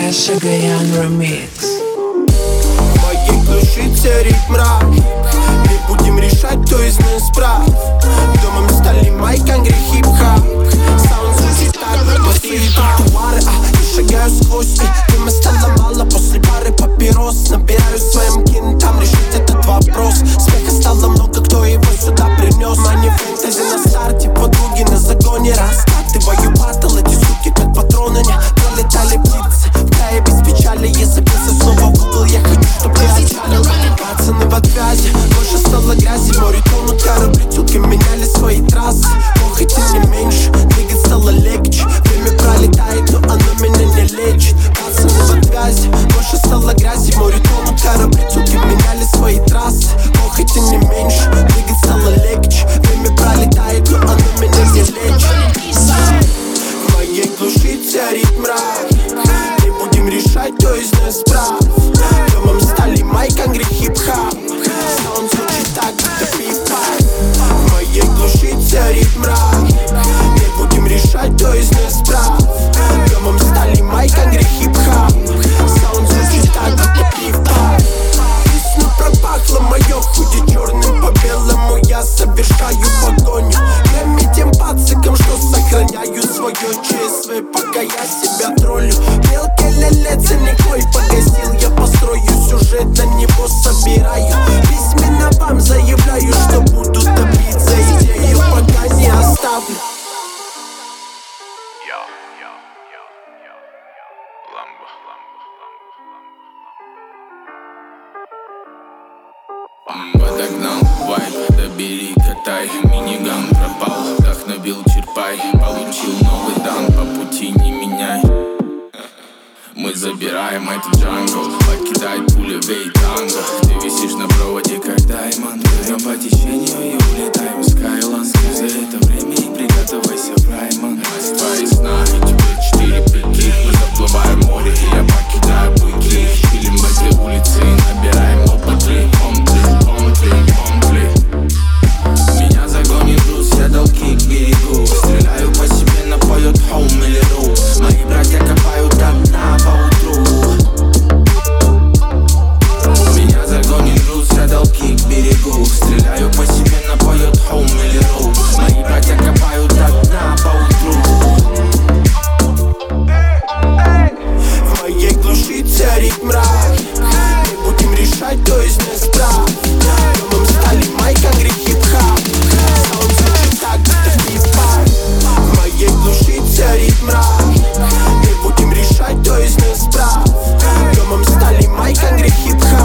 Шагаян ремикс. В моей глуши царит мрак. Не будем решать, кто из нас прав. Домом стали майк, ангри, хип-хап. Саунд звучит так, после тротуары. Я шагаю сквозь, и дыма стало мало. После пары папирос набираю своим кентам решить этот вопрос. Смеха стало много, кто его сюда принес. Мани фэнтези на старте, подруги на загоне. Раскатываю батл, эти суки как патроны. Не пролетали птицы в крае без печали. Я забился снова в угол, я хочу, чтоб ты отчалил. Пацаны в отвязи, больше стало грязи. Море тонут, корабли, тюлки меняли свои трассы. Ох, и тем не меньше, двигать стало легче. Время пролетает, но оно меня не лечит. Пацаны в отвязи, больше стало грязи. Море тонут, корабли, тюлки меняли свои трассы. Ох, и тем не меньше, двигать стало легче. Время пролетает, но оно меня не лечит. В моей глуши царит мрак. Не будем решать, кто из нас прав. Домом стали майк, ангри, хип-хап. Саунд звучит так, будто пип-пап. В моей глуши царит мрак. Не будем решать, кто из нас прав. Домом стали майк, ангри, хип-хап. Саунд звучит так, будто пип-пап. Весну пропахло мое худи черным по белому. Я совершаю погоню. Грэмми тем пацикам, что сохраняю свое ЧСВ, пока я себя троллю. Мелкий лелец, никой погасил. Я построю сюжет, на него собираю. Письменно вам заявляю, что буду добиться идею, пока не оставлю. Подогнал вайб, добери, катай. Миниган пропал, вдохновил, черпай. Получил новый дан, по пути не меняй. Мы забираем этот джангл, покидает пуля вейтанго. Ты висишь на проводе, как даймонд. Идем по течению и улетаем в Скайланд. За это время и приготовайся, Прайман. Москва и сна, и теперь 4 пики. Мы заплываем в море, и я покидаю буйки. Чилим в этой улице и набираем опыты. Меня загонит груз, я долги к берегу. Стреляю по себе, напоет хоум или ру. Мои братья копают до дна поутру. Меня загонит груз, я долги к берегу. Стреляю по себе, напоет хоум или ру. Мои братья копают до дна поутру. В моей глуши царит мрак. Не будем решать, кто из нас прав. Домом стали майк, ангри, хип-хап. Саунд звучит так, будто пип-пап. В моей глуши царит мрак. Не будем решать, кто из нас прав. Домом стали майк, ангри, хип-хап.